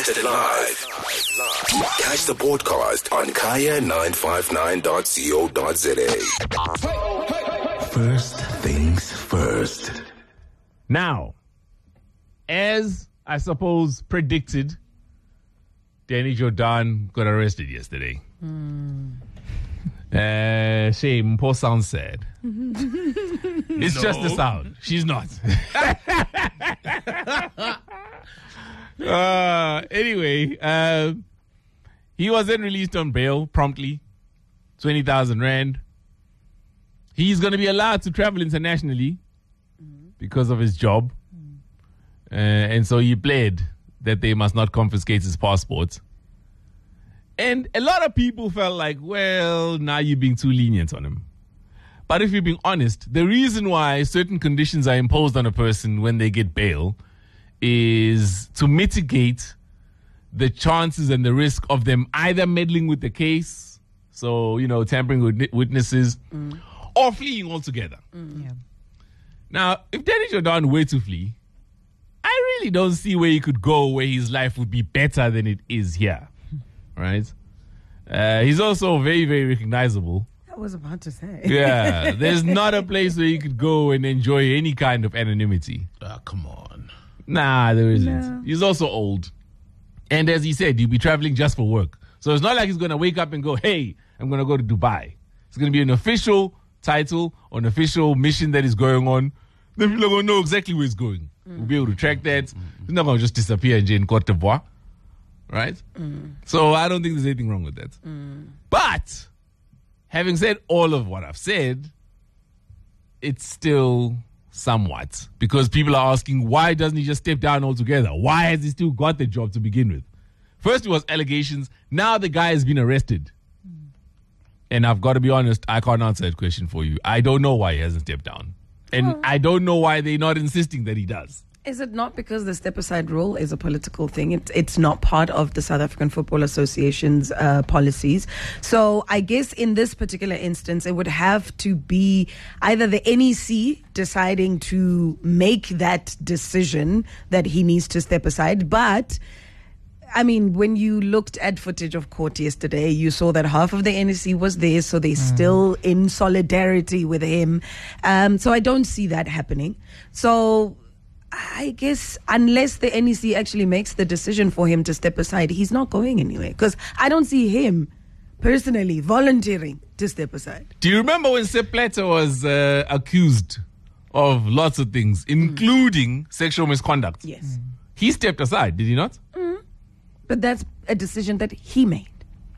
Broadcasted live. Catch the podcast on kaya959.co.za. First things first. Now, as I suppose predicted, Danny Jordan got arrested yesterday. Shame, poor sounds sad. It's just the sound. She's not. Anyway, he was then released on bail promptly, 20,000 rand. He's going to be allowed to travel internationally because of his job. And so he pled that they must not confiscate his passport. And a lot of people felt like, well, now you're being too lenient on him. But if you're being honest, the reason why certain conditions are imposed on a person when they get bail is to mitigate the chances and the risk of them either meddling with the case, so, tampering with witnesses, or fleeing altogether. Yeah. Now, if Danny Jordan were to flee, I really don't see where he could go where his life would be better than it is here, right? He's also very, very recognizable. I was about to say. Yeah, there's not a place where you could go and enjoy any kind of anonymity. Come on. Nah, there isn't. No. He's also old. And as he said, you'll be traveling just for work. So it's not like he's going to wake up and go, hey, I'm going to go to Dubai. It's going to be an official title or an official mission that is going on. Then people are going to know exactly where he's going. We'll be able to track that. He's not going to just disappear in Cote d'Ivoire. Right? So I don't think there's anything wrong with that. But having said all of what I've said, it's still somewhat, because people are asking, why doesn't he just step down altogether? Why has he still got the job to begin with? First it was allegations. Now the guy has been arrested. And I've got to be honest, I can't answer that question for you. I don't know why he hasn't stepped down. And I don't know why they're not insisting that he does. Is it not because the step-aside rule is a political thing? It's not part of the South African Football Association's policies. So I guess in this particular instance, it would have to be either the NEC deciding to make that decision that he needs to step aside. But, I mean, when you looked at footage of court yesterday, you saw that half of the NEC was there, so they're still in solidarity with him. So I don't see that happening. So I guess unless the NEC actually makes the decision for him to step aside, he's not going anywhere. Because I don't see him personally volunteering to step aside. Do you remember when Sepp Blatter was accused of lots of things, including sexual misconduct? Yes. He stepped aside, did he not? But that's a decision that he made.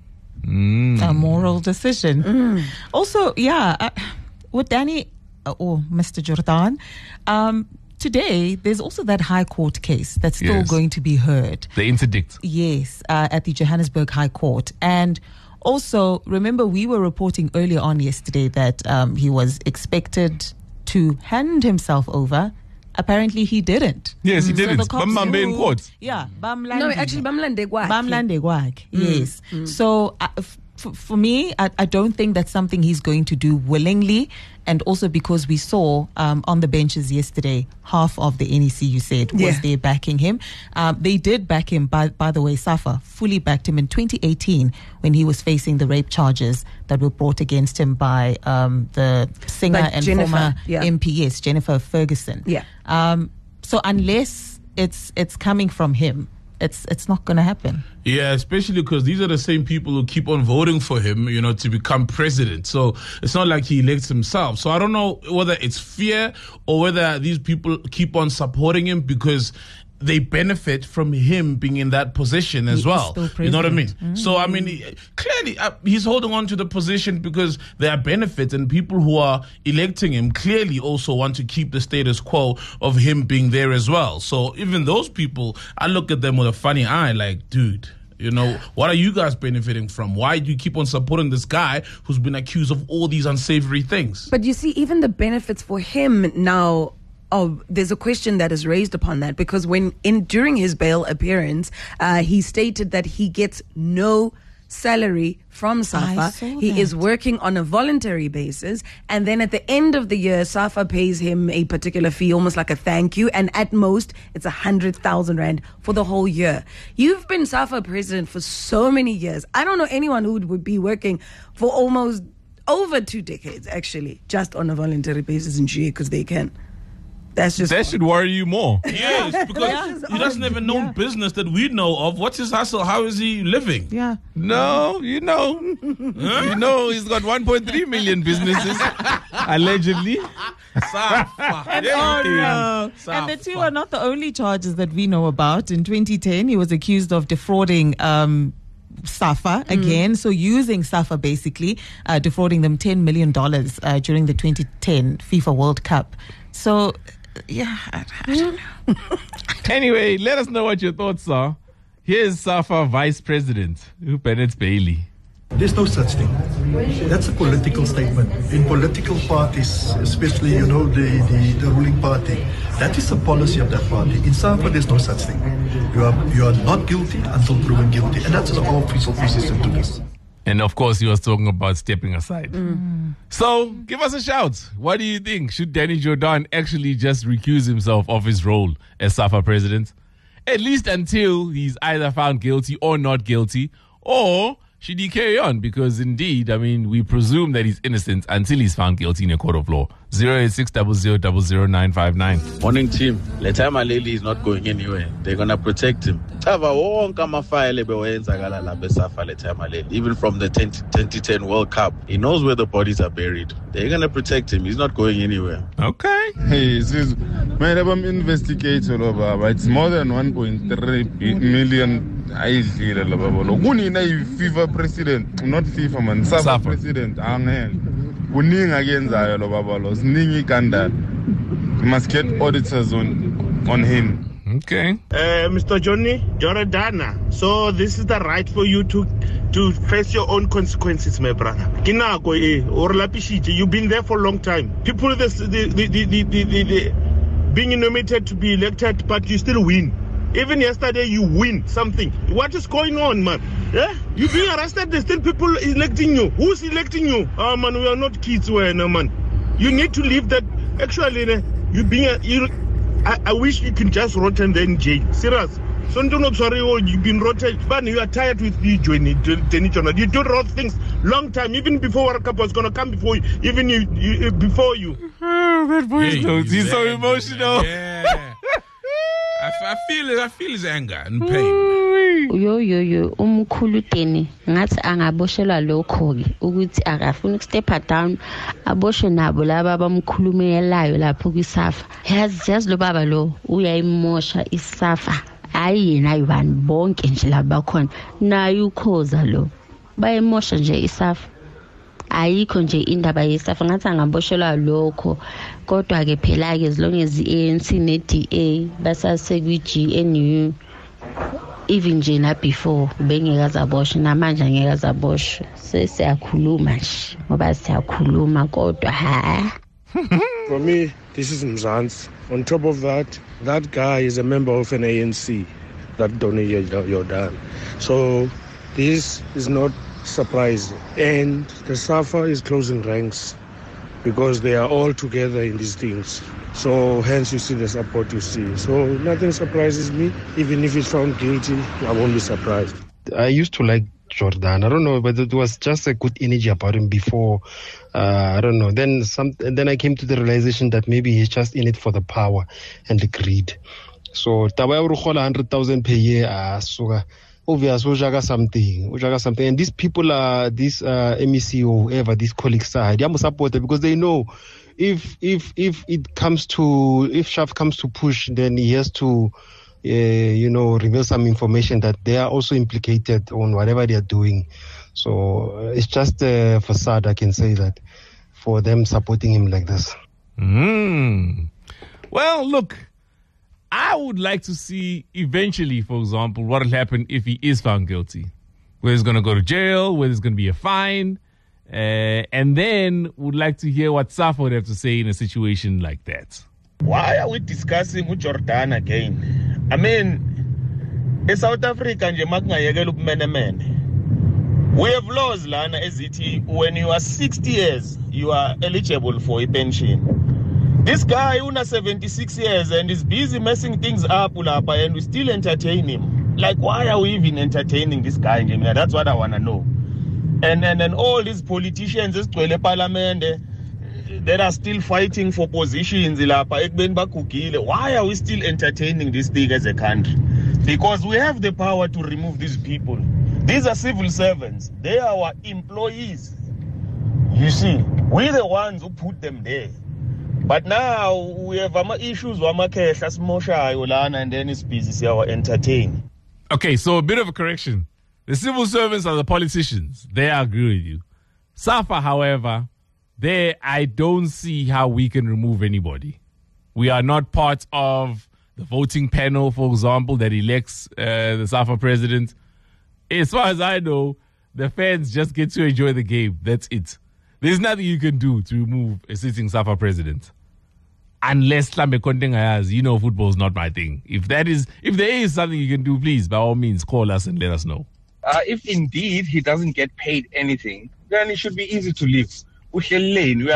A moral decision. Also, with Danny or Mr. Jordan, today, there's also that High Court case that's still going to be heard. The interdict. Yes, at the Johannesburg High Court. And also, remember, we were reporting earlier on yesterday that he was expected to hand himself over. Apparently, he didn't. Yes, he didn't. So Bamambe in court. Yeah, No, actually, Bamlande Gwag. Yes. So, for me, I don't think that's something he's going to do willingly. And also because we saw on the benches yesterday, half of the NEC, you said, was there backing him. They did back him, by the way, SAFA fully backed him in 2018 when he was facing the rape charges that were brought against him by the singer and former MP, yes, Jennifer Ferguson. Yeah. So unless it's coming from him, it's not going to happen. Yeah, especially because these are the same people who keep on voting for him, to become president. So it's not like he elects himself. So I don't know whether it's fear or whether these people keep on supporting him because they benefit from him being in that position as well. You know what I mean? So, I mean, clearly he's holding on to the position because there are benefits, and people who are electing him clearly also want to keep the status quo of him being there as well. So even those people, I look at them with a funny eye like, dude, what are you guys benefiting from? Why do you keep on supporting this guy who's been accused of all these unsavory things? But you see, even the benefits for him now, there's a question that is raised upon that, because during his bail appearance, he stated that he gets no salary from SAFA. saw He that. is working on a voluntary basis, and then at the end of the year, SAFA pays him a particular fee, almost like a thank you, and at most, it's 100,000 rand for the whole year. You've been SAFA president for so many years. I don't know anyone who would be working for almost over 2 decades, actually, just on a voluntary basis in GA because they can. That's just That should worry you more. Yes, because he doesn't have a known business that we know of. What's his hustle? How is he living? Yeah. No, you know he's got 1.3 million businesses, allegedly. Safa. And the two are not the only charges that we know about. In 2010, he was accused of defrauding SAFA again, so using SAFA basically, defrauding them $10 million during the 2010 FIFA World Cup. So, yeah, I don't know. Anyway, let us know what your thoughts are. Here's SAFA Vice President, Bennett Bailey. There's no such thing. That's a political statement. In political parties, especially, the ruling party, that is the policy of that party. In SAFA, there's no such thing. You are not guilty until proven guilty. And that's our official position to this. And of course, he was talking about stepping aside. So, give us a shout. What do you think? Should Danny Jordan actually just recuse himself of his role as SAFA president? At least until he's either found guilty or not guilty, or should he carry on? Because indeed, we presume that he's innocent until he's found guilty in a court of law. 086000959. Morning team. Lethema Leli is not going anywhere. They're gonna protect him. Even from the 2010 World Cup, he knows where the bodies are buried. They're gonna protect him. He's not going anywhere. Okay. Hey, man, I'm investigating. It's more than 1.3 million. FIFA president, not FIFA man, SAFA president. We must get auditors on him. Okay. Mr. Johnny Jordana. So this is the right for you to face your own consequences, my brother. You've been there for a long time. People, the being nominated to be elected, but you still win. Even yesterday, you win something. What is going on, man? Yeah? You being arrested, there's still people electing you. Who's electing you? Oh, man, we are not kids, man. You need to leave that. Actually, I wish you can just rot and then jail. Serious. So don't sorry, you've been rotted. But you are tired with you joining. You do wrong things long time, even before World Cup was gonna come before you, even you before you. That voice notes. He's so emotional. Yeah. I feel his anger and pain. Yo umkhulu Teni ngathi angaboshelwa lokho ke ukuthi akafuna ukustep down aboshe nabo laba abamkhulumelayo lapho kwiSAFA. Yazi lo baba lo uyayimosha iSAFA. Hayi yena ayibani bonke nje labakhona naye ukhoza lo bayimosha nje iSAFA. Ayikho nje indaba yeSAFA ngathi angaboshelwa lokho kodwa ke phela ke as long as ANC neDA basase kwiGNU even nje na before bengekazaboshwe namanje angekazaboshwe sesiyakhuluma nje ngoba siyakhuluma kodwa ha. For me, this is Mzansi. On top of that guy is a member of an ANC, that Donny Jordan. So this is not surprising. And the SAFA is closing ranks because they are all together in these things. So hence you see the support you see. So nothing surprises me. Even if he's found guilty, I won't be surprised. I used to like Jordan. I don't know, but it was just a good energy about him before. I don't know. Then I came to the realization that maybe he's just in it for the power and the greed. So taba 100,000 per year, so obvious ujaga something. And these people are this MEC or whoever, these colleagues are, they are supported because they know if Shaf comes to push, then he has to reveal some information that they are also implicated on whatever they are doing. So it's just a facade, I can say that, for them supporting him like this. Well, look, I would like to see eventually, for example, what will happen if he is found guilty. Whether he's going to go to jail, whether there's going to be a fine, and then would like to hear what SAFA would have to say in a situation like that. Why are we discussing with Jordan again? I mean, in South Africa, We have laws, Lana, ezithi, when you are 60 years, you are eligible for a pension. This guy, una 76 years, and is busy messing things up, ulapa, and we still entertain him. Like, why are we even entertaining this guy? That's what I want to know. And all these politicians, parliament, that are still fighting for positions, why are we still entertaining this thing as a country? Because we have the power to remove these people. These are civil servants. They are our employees. You see, we're the ones who put them there. But now we have issues, and then it's busy, our entertain. Okay, so a bit of a correction. The civil servants are the politicians. They agree with you. SAFA, however, there I don't see how we can remove anybody. We are not part of the voting panel, for example, that elects the SAFA president. As far as I know, the fans just get to enjoy the game. That's it. There's nothing you can do to remove a sitting SAFA president. Unless football is not my thing. If there is something you can do, please, by all means, call us and let us know. If indeed he doesn't get paid anything, then it should be easy to leave. They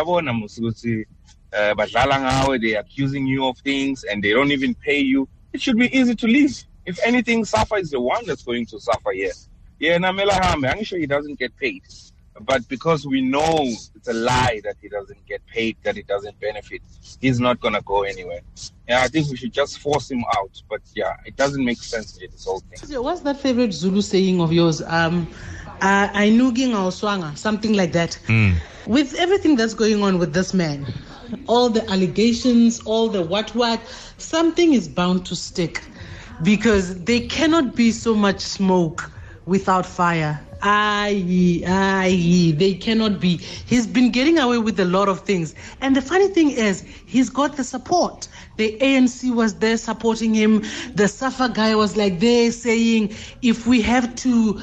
are accusing you of things and they don't even pay you. It should be easy to leave. If anything, SAFA is the one that's going to suffer here. Yeah, I'm sure he doesn't get paid. But because we know it's a lie that he doesn't get paid, that he doesn't benefit, he's not going to go anywhere. Yeah, I think we should just force him out. But yeah, it doesn't make sense with this whole thing. What's that favorite Zulu saying of yours? Ainuging or swanga, something like that. With everything that's going on with this man, all the allegations, all the what, something is bound to stick. Because there cannot be so much smoke without fire. They cannot be. He's been getting away with a lot of things. And the funny thing is, he's got the support. The ANC was there supporting him. The SAFA guy was like there saying, if we have to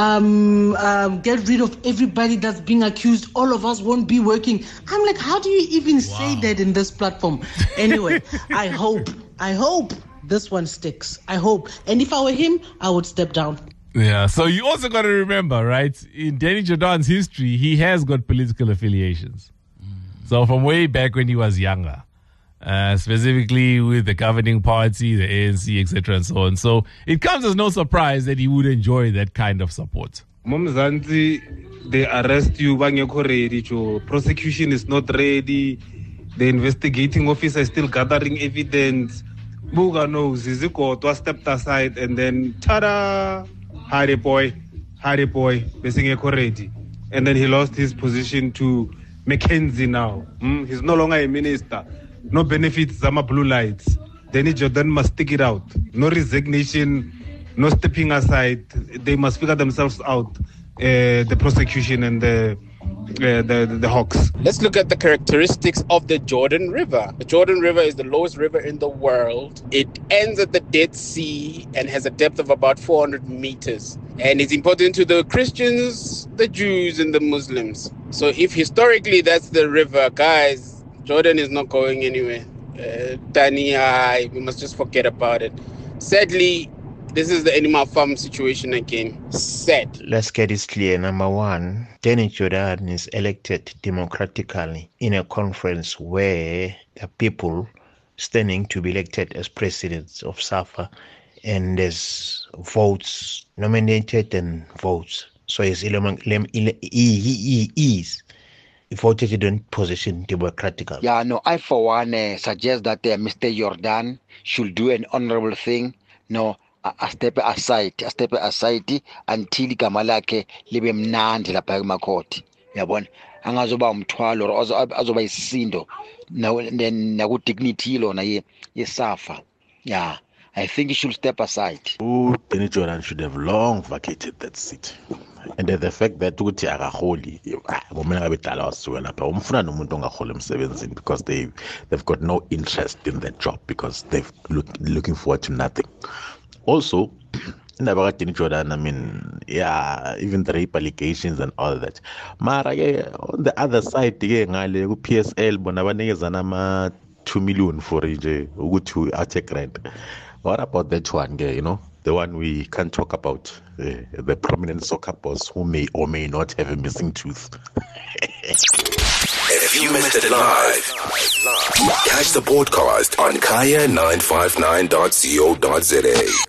get rid of everybody that's being accused, all of us won't be working. I'm like, how do you even say that in this platform? Anyway, I hope this one sticks. I hope. And if I were him, I would step down. Yeah, so you also got to remember, right? In Danny Jordan's history, he has got political affiliations. So from way back when he was younger, specifically with the governing party, the ANC, etc. and so on. So it comes as no surprise that he would enjoy that kind of support. Momzanti, they arrest you, ready. Prosecution is not ready. The investigating officer is still gathering evidence. Buga knows, Ziziko stepped aside and then, ta-da! Harry boy, basing ready. And then he lost his position to Mackenzie now. He's no longer a minister. No benefits, Zama blue lights. Danny Jordan must stick it out. No resignation, no stepping aside. They must figure themselves out, the prosecution and the Hawks. Let's look at the characteristics of the Jordan River. The Jordan River is the lowest river in the world. It ends at the Dead Sea and has a depth of about 400 meters. And it's important to the Christians, the Jews, and the Muslims. So if historically that's the river, guys, Jordan is not going anywhere. Danny, we must just forget about it. Sadly, this is the Animal Farm situation again. Sad. Let's get this clear. Number one, Danny Jordan is elected democratically in a conference where the people standing to be elected as presidents of SAFA, and there's votes nominated and votes. So he is voted in position democratically. Yeah, no, I for one suggest that Mr. Jordan should do an honorable thing. No, a step aside until igama lakhe libe mnandi lapha emakhoti. Yabona, angazoba umthwalo or azoba isisindo naku dignity lona yeSAFA. Yeah, I think he should step aside. Danny Jordan should have long vacated that seat. And the fact that ukuthi akaholi bomena ngabedala wasuka lapha umfuna nomuntu ongaholi emsebenzini because they've got no interest in that job because they've looking forward to nothing. Also, indaba kaDanny Jordan, I mean, yeah, even the rape allegations and all that. Mara on the other side ngale ku PSL bona banikezana ama 2 million for nje ukuthi athe grant. What about that one, you know? the one we can't talk about, the prominent soccer boss who may or may not have a missing tooth. If you missed it live, catch the podcast on kaya959.co.za.